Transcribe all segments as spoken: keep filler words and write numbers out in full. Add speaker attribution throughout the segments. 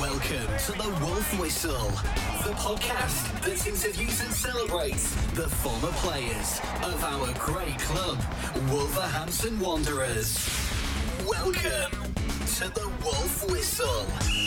Speaker 1: Welcome to the Wolf Whistle, the podcast that interviews and celebrates the former players of our great club, Wolverhampton Wanderers. Welcome to the Wolf Whistle.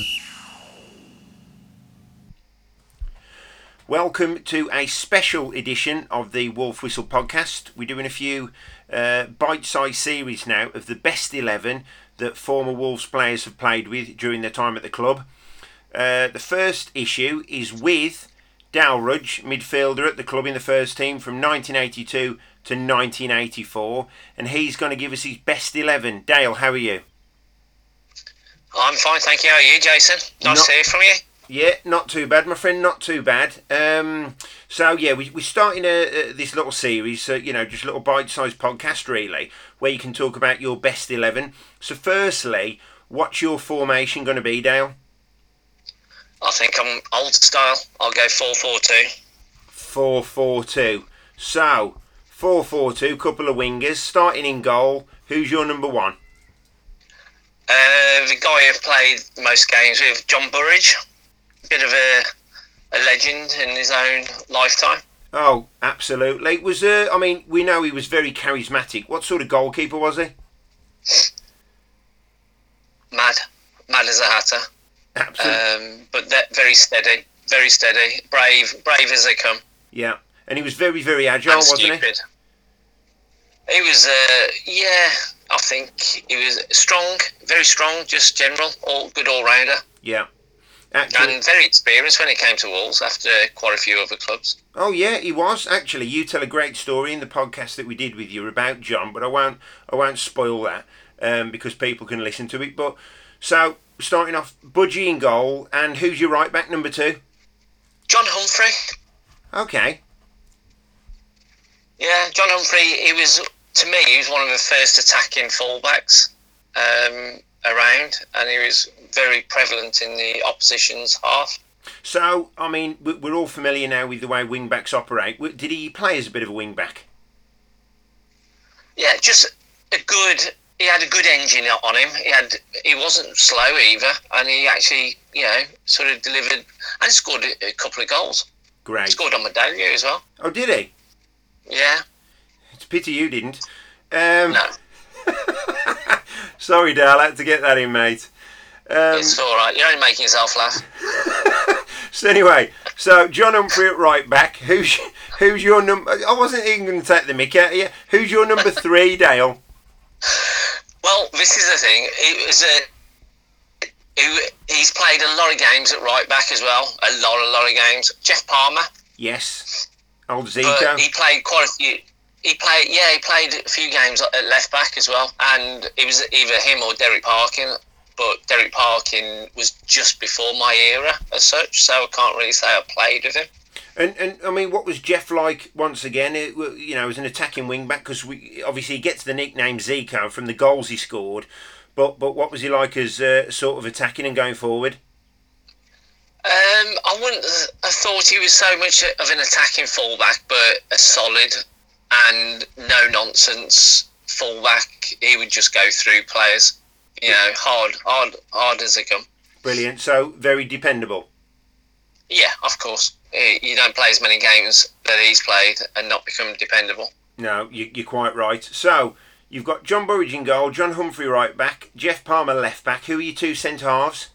Speaker 2: Welcome to a special edition of the Wolf Whistle podcast. We're doing a few uh, bite-sized series now of the best eleven that former Wolves players have played with during their time at the club. Uh, the first issue is with Dale Rudge, midfielder at the club in the first team from nineteen eighty-two to nineteen eighty-four, and he's going to give us his best eleven. Dale, how are you?
Speaker 3: I'm fine, thank you. How are you, Jason? Nice
Speaker 2: Not-
Speaker 3: to hear from you.
Speaker 2: Yeah, not too bad, my friend, not too bad. Um, so, yeah, we, we're starting a, a, this little series, uh, you know, just a little bite-sized podcast, really, where you can talk about your best eleven. So, firstly, what's your formation going to be, Dale?
Speaker 3: I think I'm old style. I'll go four four two.
Speaker 2: four four two. So, four four two, couple of wingers, starting in goal. Who's your number one?
Speaker 3: Uh, the guy who played most games with, John Burridge. Bit of a, a legend in his own lifetime.
Speaker 2: Oh, absolutely. Was uh, I mean, we know he was very charismatic. What sort of goalkeeper was he?
Speaker 3: Mad. Mad as a hatter.
Speaker 2: Absolutely.
Speaker 3: Um, but that, very steady. Very steady. Brave. Brave as they come.
Speaker 2: Yeah. And he was very, very agile,
Speaker 3: And
Speaker 2: wasn't
Speaker 3: stupid. He? He was, uh, yeah, I think he was strong. Very strong, just general. all good all-rounder.
Speaker 2: Yeah. Actually,
Speaker 3: And very experienced when it came to Wolves after quite a few other clubs.
Speaker 2: oh yeah, he was actually. You tell a great story in the podcast that we did with you about John, but I won't. I won't spoil that um, because people can listen to it. But so starting off, Budgie in goal, and who's your right back number two?
Speaker 3: John Humphrey.
Speaker 2: Okay.
Speaker 3: Yeah, John Humphrey, he was, to me, he was one of the first attacking fullbacks um, around, and he was very prevalent in the opposition's half.
Speaker 2: So I mean, we- we're all familiar now with the way wing backs operate. W- Did he play as a bit of a wing back?
Speaker 3: Yeah, just a good, he had a good engine on him. He had, he wasn't slow either, and he actually, you know, sort of delivered, and scored a, a couple of goals.
Speaker 2: Great.
Speaker 3: Scored on my debut as well.
Speaker 2: Oh, did he?
Speaker 3: Yeah.
Speaker 2: It's a pity you didn't. Um,
Speaker 3: No,
Speaker 2: Sorry, Dale, I had to get that in, mate. Um,
Speaker 3: it's all right. You're only making yourself laugh.
Speaker 2: So anyway, so John Humphrey at right back. Who's who's your number? I wasn't even going to take the mick out of you. Who's your number three, Dale?
Speaker 3: Well, this is the thing. It was a. He, he's played a lot of games at right back as well. A lot, a lot of games. Jeff Palmer.
Speaker 2: Yes, old
Speaker 3: But
Speaker 2: Zico.
Speaker 3: he played quite a few. He played, yeah, he played a few games at left back as well, and it was either him or Derek Parkin. But Derek Parkin was just before my era as such, so I can't really say I played with him.
Speaker 2: And and I mean, what was Jeff like? Once again, it, you know, as an attacking wing back, because we obviously he gets the nickname Zico from the goals he scored. But but what was he like as uh, sort of attacking and going forward?
Speaker 3: Um, I wouldn't have thought he was so much of an attacking fullback, but a solid and no nonsense fullback. He would just go through players. You know, hard, hard, hard as they come.
Speaker 2: Brilliant. So very dependable.
Speaker 3: Yeah, of course. You don't play as many games that he's played and not become dependable.
Speaker 2: No, you, you're quite right. So you've got John Burridge in goal, John Humphrey right back, Jeff Palmer left back. Who are your two centre halves?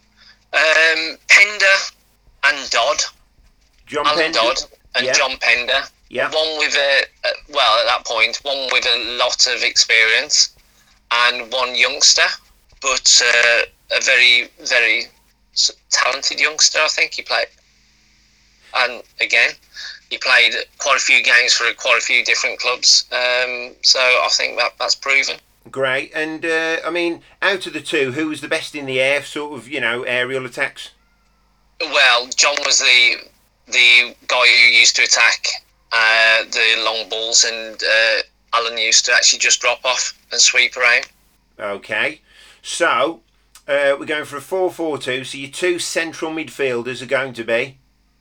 Speaker 3: Um, Pender and Dodd.
Speaker 2: John
Speaker 3: Alan
Speaker 2: Pender.
Speaker 3: Dodd and
Speaker 2: Yeah.
Speaker 3: John Pender.
Speaker 2: Yeah.
Speaker 3: One with a, a, well, at that point, one with a lot of experience and one youngster, but uh, a very, very s- talented youngster, I think he played. And again, he played quite a few games for quite a few different clubs. Um, so I think that that's proven.
Speaker 2: Great. And uh, I mean, out of the two, who was the best in the air, sort of, you know, aerial attacks?
Speaker 3: Well, John was the the guy who used to attack uh, the long balls, and uh, Alan used to actually just drop off and sweep around.
Speaker 2: Okay. So uh, we're going for a four four two. So your two central midfielders are going to be?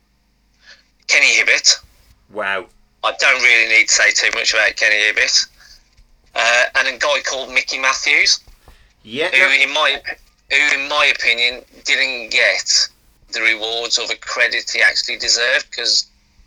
Speaker 3: Kenny Hibbett.
Speaker 2: Wow.
Speaker 3: I don't really need to say too much about Kenny Hibbett. Uh, and a guy called Mickey Matthews,
Speaker 2: Yeah.
Speaker 3: who,
Speaker 2: no-
Speaker 3: in my who, in my opinion, didn't get the rewards or the credit he actually deserved, because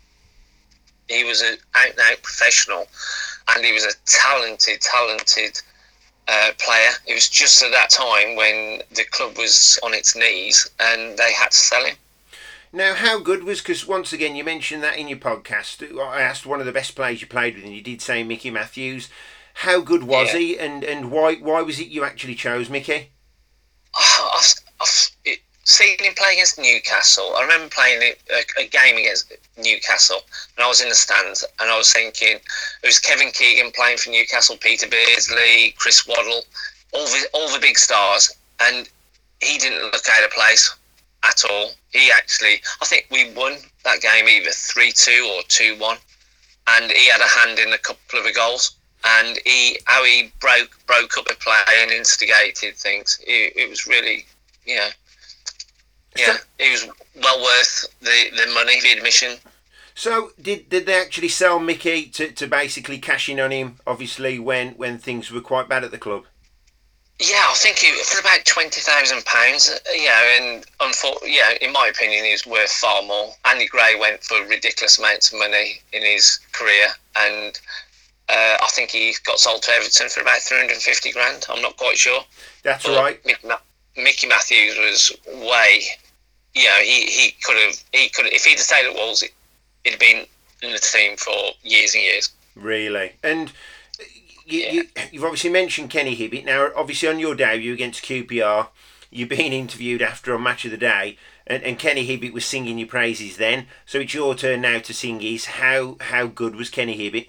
Speaker 3: he was an out-and-out professional and he was a talented, talented uh, player. It was just at that time when the club was on its knees and they had to sell him.
Speaker 2: Now, how good was, because once again, you mentioned that in your podcast, I asked one of the best players you played with, and you did say Mickey Matthews. How good was yeah. he, and, and why why was it you actually chose Mickey?
Speaker 3: I've, I've seen him play against Newcastle. I remember playing a, a game against Newcastle, and I was in the stands, and I was thinking, it was Kevin Keegan playing for Newcastle, Peter Beardsley, Chris Waddle, all the, all the big stars, and he didn't look out of place at all. He actually, I think we won that game either three two or two one, and he had a hand in a couple of the goals. And he, how he broke broke up the play and instigated things. It, it was really, yeah, yeah. It was well worth the, the money, the admission.
Speaker 2: So, did did they actually sell Mickey to, to basically cash in on him? Obviously, when, when things were quite bad at the club.
Speaker 3: Yeah, I think it, for about twenty thousand pounds. Yeah, and unfortunately, yeah, in my opinion, he was worth far more. Andy Gray went for ridiculous amounts of money in his career, and Uh, I think he got sold to Everton for about three hundred fifty grand. I'm not quite sure.
Speaker 2: That's
Speaker 3: but
Speaker 2: right.
Speaker 3: Mickey, Mickey Matthews was way, you know, he, he could have, he could if he'd have stayed at Wolves, he'd have been in the team for years and years.
Speaker 2: Really? And you,
Speaker 3: yeah.
Speaker 2: you, you've obviously mentioned Kenny Hibbitt. Now, obviously on your debut against Q P R, you've been interviewed after on Match of the Day, and, and Kenny Hibbitt was singing your praises then. So it's your turn now to sing his. How, how good was Kenny Hibbitt?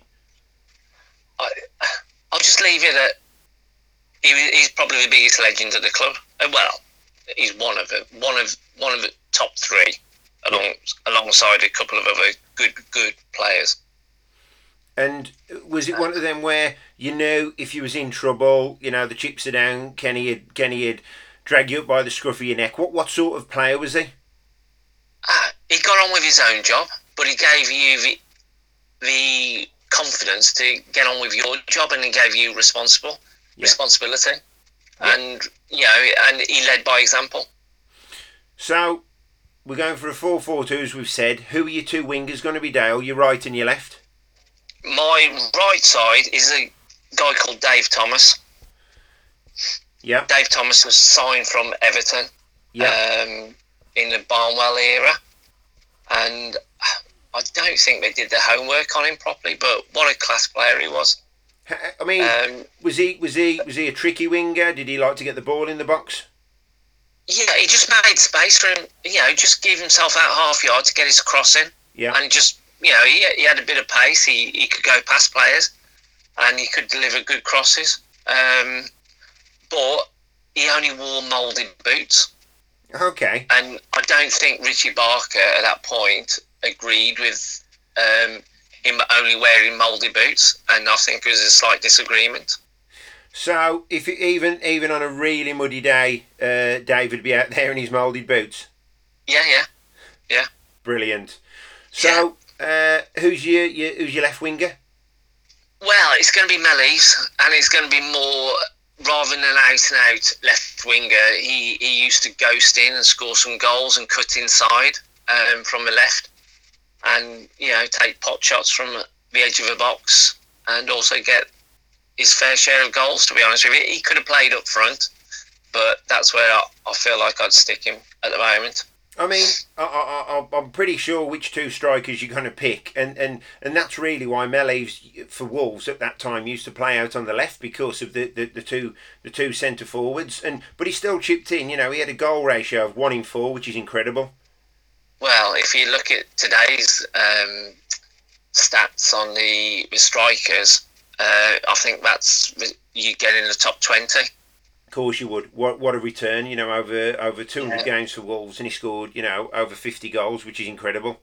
Speaker 3: I, I'll just leave it at he, he's probably the biggest legend of the club. Well, he's one of it, one of one of the top three, along yeah. alongside a couple of other good good players.
Speaker 2: And was it one of them where you knew if you was in trouble, you know the chips are down, Kenny had Kenny had drag you up by the scruff of your neck? What what sort of player was he?
Speaker 3: Uh, he got on with his own job, but he gave you the the confidence to get on with your job, and he gave you responsible yeah. responsibility, yeah. and you know, and he led by example.
Speaker 2: So we're going for a four four two, as we've said. Who are your two wingers going to be, Dale? Your right and your left?
Speaker 3: My right side is a guy called Dave Thomas.
Speaker 2: Yeah.
Speaker 3: Dave Thomas was signed from Everton. Yeah. Um, in the Barnwell era, and I don't think they did the homework on him properly, but what a class player he was.
Speaker 2: I mean, um, was he was he was he a tricky winger? Did he like to get the ball in the box?
Speaker 3: Yeah, he just made space for him. You know, just give himself out half yard to get his cross in.
Speaker 2: Yeah,
Speaker 3: and just you know, he he had a bit of pace. He he could go past players, and he could deliver good crosses. Um, but he only wore moulded boots.
Speaker 2: Okay.
Speaker 3: And I don't think Richie Barker at that point agreed with um, him only wearing mouldy boots, and I think there was a slight disagreement.
Speaker 2: So, if it, even even on a really muddy day, uh, Dave would be out there in his moulded boots.
Speaker 3: Yeah, yeah, yeah.
Speaker 2: Brilliant. So, yeah. uh, who's your, your who's your left winger?
Speaker 3: Well, it's going to be Mellies, and it's going to be more rather than an out and out left winger. He he used to ghost in and score some goals and cut inside um, from the left. And, you know, take pot shots from the edge of the box and also get his fair share of goals, to be honest with you. He could have played up front, but that's where I, I feel like I'd stick him at the moment.
Speaker 2: I mean, I, I, I'm pretty sure which two strikers you're going to pick, and, and, and that's really why Mellies for Wolves at that time used to play out on the left, because of the, the, the two the two centre forwards. And but he still chipped in. You know, he had a goal ratio of one in four, which is incredible.
Speaker 3: Well, if you look at today's um, stats on the, the strikers, uh, I think that's you get in the top twenty.
Speaker 2: Of course you would. What what a return, you know, over over two hundred yeah. games for Wolves, and he scored, you know, over fifty goals, which is incredible.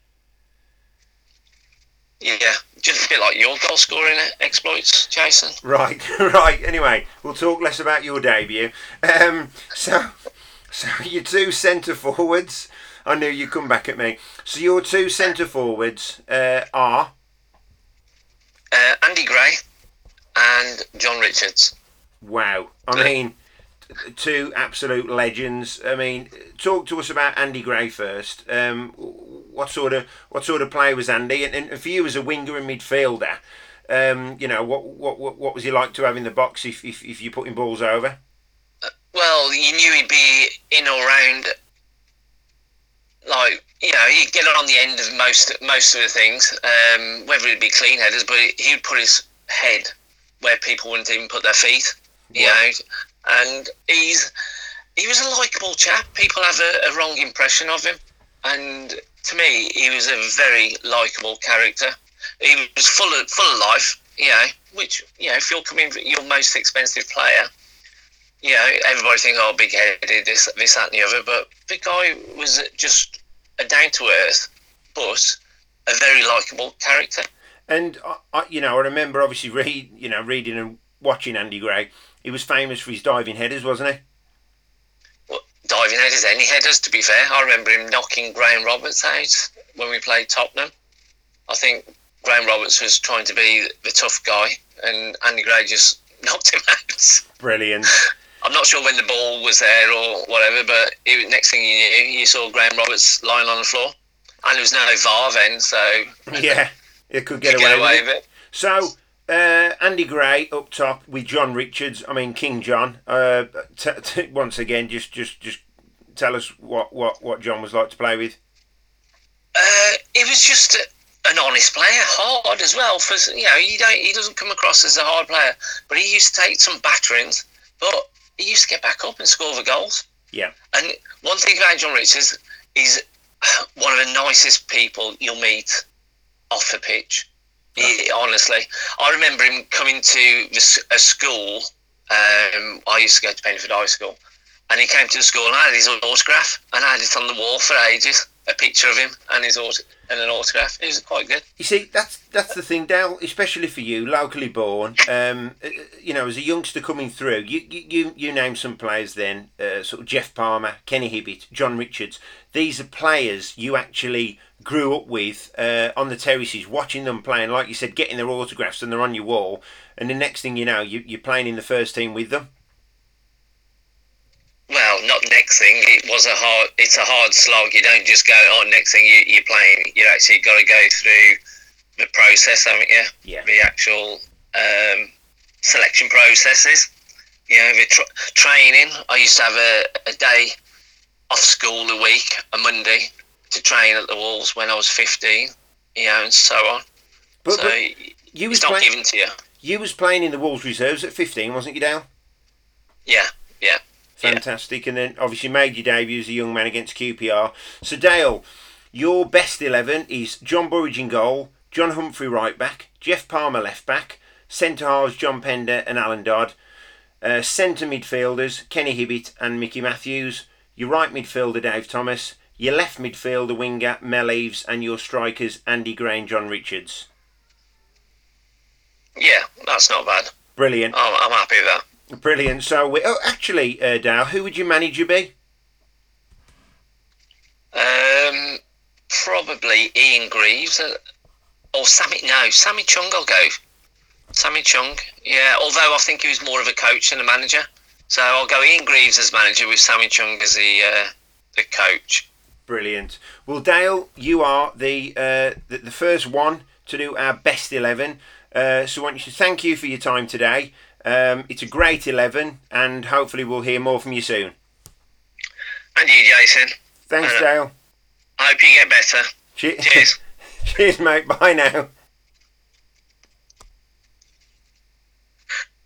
Speaker 3: Yeah, just a bit like your goal scoring exploits, Jason.
Speaker 2: Right, right. Anyway, we'll talk less about your debut. Um, so, so your two centre forwards. I knew you'd come back at me. So your two centre forwards uh, are
Speaker 3: uh, Andy Gray and John Richards.
Speaker 2: Wow. I mean, two absolute legends. I mean, talk to us about Andy Gray first. Um, what sort of what sort of player was Andy? And, and for you as a winger and midfielder, um, you know, what, what what what was he like to have in the box if if, if you're putting balls over?
Speaker 3: Well, you knew he'd be in or around. Like, you know, he'd get on the end of most most of the things, um, whether it'd be clean headers, but he would put his head where people wouldn't even put their feet. You wow. know, and he's he was a likeable chap. People have a, a wrong impression of him, and to me, he was a very likeable character. He was full of full of life. You know, which you know, if you're coming, your most expensive player, you know, everybody thinks, oh, big headed, this, this, that, and the other. But the guy was just a down to earth, but a very likeable character.
Speaker 2: And I, you know, I remember obviously read, you know, reading and watching Andy Gray. He was famous for his diving headers, wasn't he?
Speaker 3: Well, diving headers, any headers, to be fair. I remember him knocking Graham Roberts out when we played Tottenham. I think Graham Roberts was trying to be the tough guy, and Andy Gray just knocked him out.
Speaker 2: Brilliant.
Speaker 3: I'm not sure when the ball was there or whatever, but it, next thing you knew, you saw Graham Roberts lying on the floor. And there was no V A R then, so...
Speaker 2: Yeah, it could get, away,
Speaker 3: get away
Speaker 2: with it. it. So... Uh, Andy Gray up top with John Richards. I mean King John. Uh, t- t- once again, just, just, just tell us what, what, what John was like to play with.
Speaker 3: Uh, he was just a, an honest player, hard as well. For you know, he don't he doesn't come across as a hard player, but he used to take some batterings, but he used to get back up and score the goals.
Speaker 2: Yeah.
Speaker 3: And one thing about John Richards is one of the nicest people you'll meet off the pitch. He, honestly, I remember him coming to this, a school. Um, I used to go to Penford High School, and he came to the school and I had his autograph, and I had it on the wall for ages. A picture of him and his auto, and an autograph. It was quite good.
Speaker 2: You see, that's that's the thing, Dale. Especially for you, locally born. Um, you know, as a youngster coming through, you you you name some players. Then, uh, sort of Jeff Palmer, Kenny Hibbitt, John Richards. These are players you actually grew up with uh, on the terraces, watching them playing, like you said, getting their autographs and they're on your wall, and the next thing you know, you, you're playing in the first team with them.
Speaker 3: Well, not next thing. It was a hard. It's a hard slog. You don't just go, oh, next thing you, you're playing. You actually got to go through the process, haven't you?
Speaker 2: Yeah.
Speaker 3: The actual um, selection processes. You know, the tra- training. I used to have a, a day off school a week, a Monday, to train at the Wolves when I was fifteen, you know, and so on.
Speaker 2: But,
Speaker 3: so
Speaker 2: but you was
Speaker 3: it's not
Speaker 2: play-
Speaker 3: given to you.
Speaker 2: You was playing in the Wolves reserves at fifteen, wasn't you, Dale?
Speaker 3: Yeah, yeah.
Speaker 2: Fantastic. Yeah. And then obviously made your debut as a young man against Q P R. So Dale, your best eleven is John Burridge in goal, John Humphrey right back, Jeff Palmer left back, centre halves John Pender and Alan Dodd, uh, centre midfielders Kenny Hibbitt and Mickey Matthews, your right midfielder Dave Thomas, your left midfielder winger Mel Eves, and your strikers Andy Gray and John Richards.
Speaker 3: Yeah, that's not bad.
Speaker 2: Brilliant.
Speaker 3: I'm, I'm happy with that.
Speaker 2: Brilliant. So, we, oh, actually, uh, Dale, who would your manager be?
Speaker 3: Um, probably Ian Greaves uh, or Sammy. No, Sammy Chung. I'll go. Sammy Chung. Yeah, although I think he was more of a coach than a manager. So I'll go Ian Greaves as manager with Sammy Chung as the uh, the coach.
Speaker 2: Brilliant. Well, Dale, you are the uh, the, the first one to do our best eleven. Uh, so I want you to thank you for your time today. Um, it's a great eleven, and hopefully we'll hear more from you soon.
Speaker 3: And you, Jason.
Speaker 2: Thanks,
Speaker 3: uh,
Speaker 2: Dale.
Speaker 3: I hope you get better.
Speaker 2: Che-
Speaker 3: Cheers.
Speaker 2: Cheers, mate. Bye now.